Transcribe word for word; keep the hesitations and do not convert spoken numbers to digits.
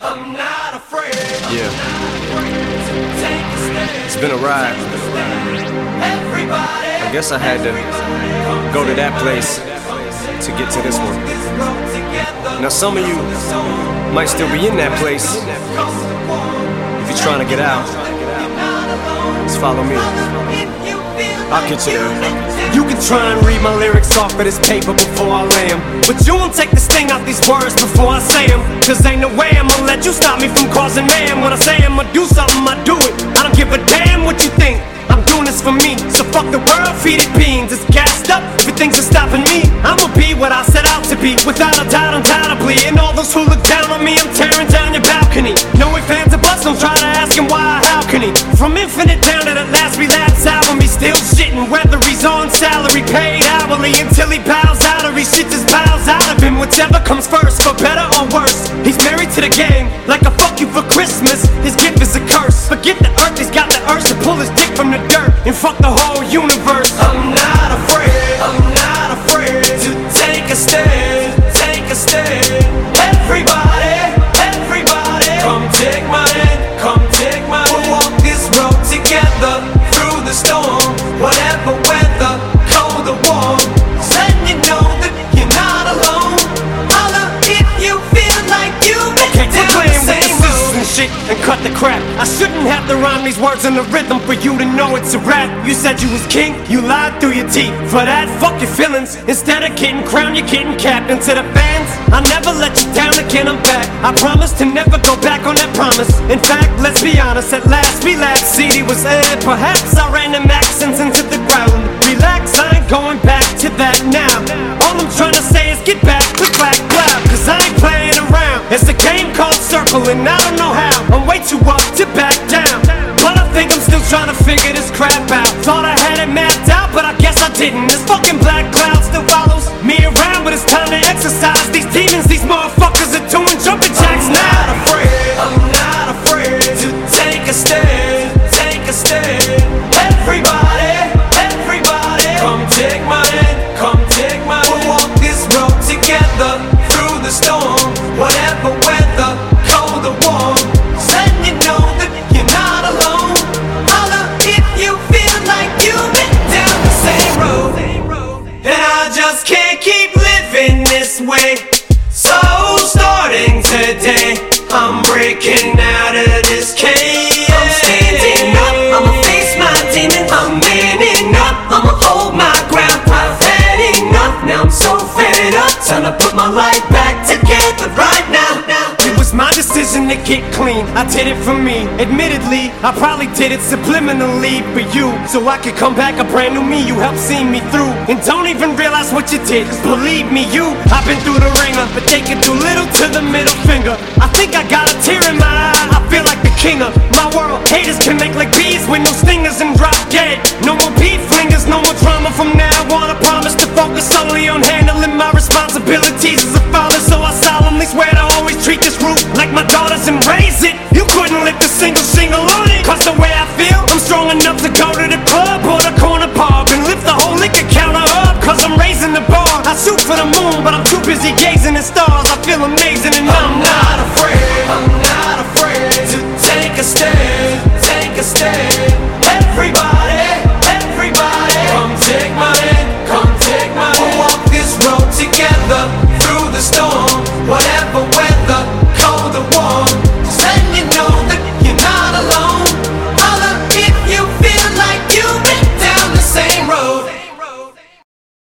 I'm not afraid. Yeah. Take a stand. It's been a ride. Everybody. I guess I had to go to that place to get to this one. Now some of you might still be in that place. If you're trying to get out, just follow me. I'll get you there. You can try and read my lyrics off of this paper before I lay 'em, but you won't take the sting out these words before I say 'em. Cause ain't no way I'ma let you stop me from causing mayhem. When I say I'ma do something, I do it. I don't give a damn what you think. I'm doing this for me, so fuck the world, feed it beans. It's gassed up, if things are stopping me, I'ma be what I set out to be, without a doubt, undoubtedly. And all those who look down on me, I'm tearing down your balcony. No ifs, ands, or buts, don't try to ask him why or how can he. From Infinite down to the last relapse album, he's still shitting, whether he's on salary, paid hourly, until he bows out or he shit his bowels out of him. Whichever comes first, for better or worse. He's married to the game, like a fuck you for Christmas. His gift is a curse. Forget the earth, he's got the urge to pull his dick from the dirt and fuck the whole universe. I'm not afraid, I'm not afraid to take a stand, take a stand. Everybody, everybody, come take my hand, come take my hand. We'll walk this road together through the storm, whatever weather, cold or warm. Letting you know that you're not alone. Holla if you feel like you've been Okay, down we're playing the with the same scissors road. and shit and cut the crap. I shouldn't have to rhyme these words in the rhythm for you to know it's a rap. You said you was king, you lied through your teeth. For that, fuck your feelings. Instead of getting crowned, you're getting capped. And to the fans, I never let you down again, I'm back. I promise to never go back on that promise. In fact, let's be honest, at last we laughed. C D was aired, perhaps I ran them accents into the ground. Relax, I ain't going back to that now. All I'm trying to say is get back to black cloud, cause I ain't playing around. It's a game called Circle and I don't know how. I'm way too up to back down, but I think I'm still trying to figure this crap out. Thought I had it mapped out, but I guess I didn't. This fucking black cloud still follows me around, but it's time to exercise these demons. These motherfuckers are doing jumping jacks now. I'm not afraid, I'm not afraid to take a stand, take a stand. Everybody, everybody, come take my hand, come take my hand. We'll walk this road together through the storm, whatever weather, cold or warm. Letting you know that you're not alone. Holla if you feel like you've been down the same road. And I just can't keep living this way. So starting today, I'm breaking out of this cage. I'm standing up, I'ma face my demons. I'm manning up, I'ma hold my ground. I've had enough, now I'm so fed up. Time to put my life back together right now. It was my decision to get clean, I did it for me. Admittedly, I probably did it subliminally for you, so I could come back a brand new me. You helped see me through, and don't even realize what you did, cause believe me, you, I've been through the ringer, but they can do little to the middle finger. I think I got a tear in my eye, I feel like the king of my world. Haters can make like bees with no stingers and drop dead. No more beef flingers, no more drama from now on. I promise to focus solely on handling my responsibilities as a father, so I solemnly swear to always treat this root like my daughters and raise it. You couldn't lift a single shingle on it, cause the way I feel, I'm strong enough to go to the club or the corner pub and lift the whole liquor counter up, cause I'm raising the bar. I shoot for the moon, but I'm too busy gazing at stars. I feel amazing.